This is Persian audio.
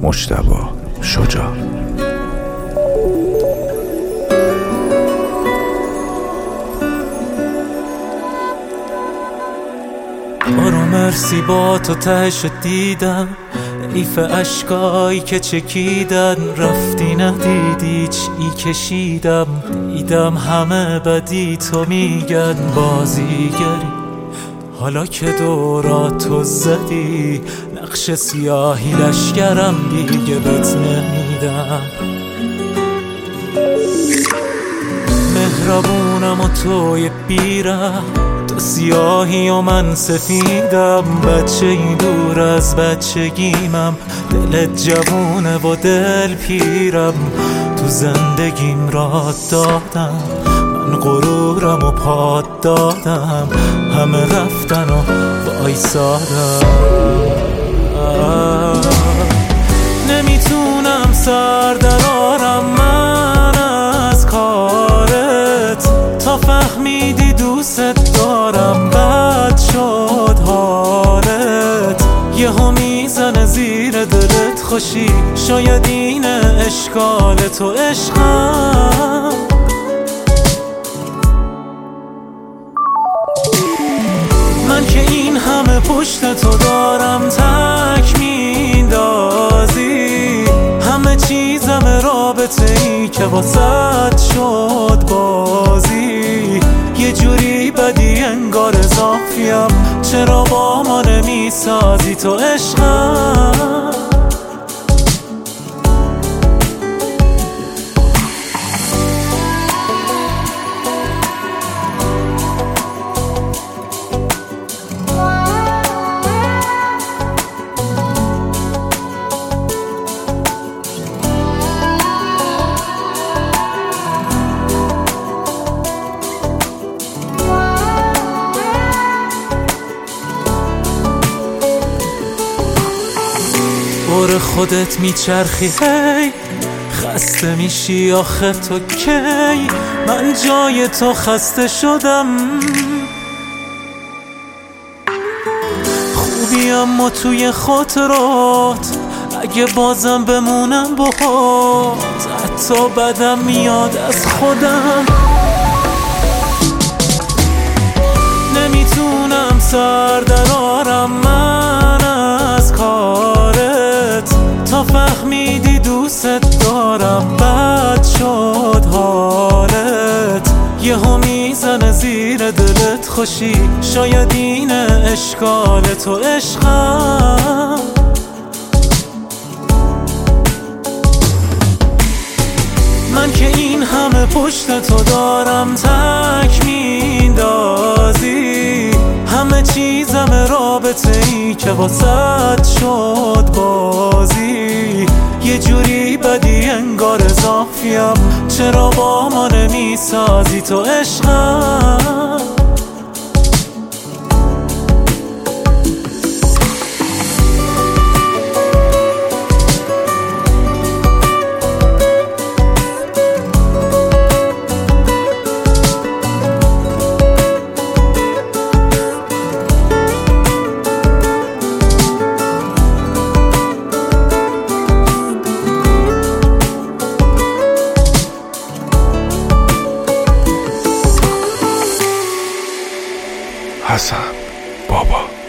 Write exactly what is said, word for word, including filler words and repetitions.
مجتبی شجاع. بارو مرسی با تو تهش دیدم، ایف اشکایی که چکیدن رفتی ندیدی چی کشیدم. دیدم همه بدی تو میگن بازیگری، حالا که دوراتو زدی نقش سیاهی لشکرم دیگه بهت نمیدم. مهربونم و توی بیره، تو سیاهی و من سفیدم. بچه این دور از بچگیمم، دلت جوونه و دل پیرم. تو زندگیم راه دادم، من غرورم و پاد دادم. همه رفتن و وایسادم. نمیتونم سر درارم من از کارت، تا فهمیدی دوست دارم بد شد حالت. یهو میزنه زیر دلت خوشی، شاید این اشکال تو عشقم. من که این همه پشت تو دارم تک میندازی، همه چیزم رابطه ای که واسد شد بازی. یه جوری بدی انگار اضافیم، چرا با ما نمیسازی تو عشقم. دور خودت میچرخی هی، خسته میشی آخه تو کی؟ من جای تو خسته شدم. خوبی اما توی خاطرات، اگه بازم بمونم باهات حتی بدم میاد از خودم. نمیتونم سر درارم من از کارت، تا فهمیدی دوست دارم بد شد حالت. یهو میزنه زیر دلت خوشی، شاید این اشکال تو عشقم. من که این همه پشت تو دارم تک میندازی، همه چیزم رابطه ای که واسد شد بازی. یه جوری بدی انگار اضافیم، چرا با ما نمیسازی تو عشقم. حسن بابا.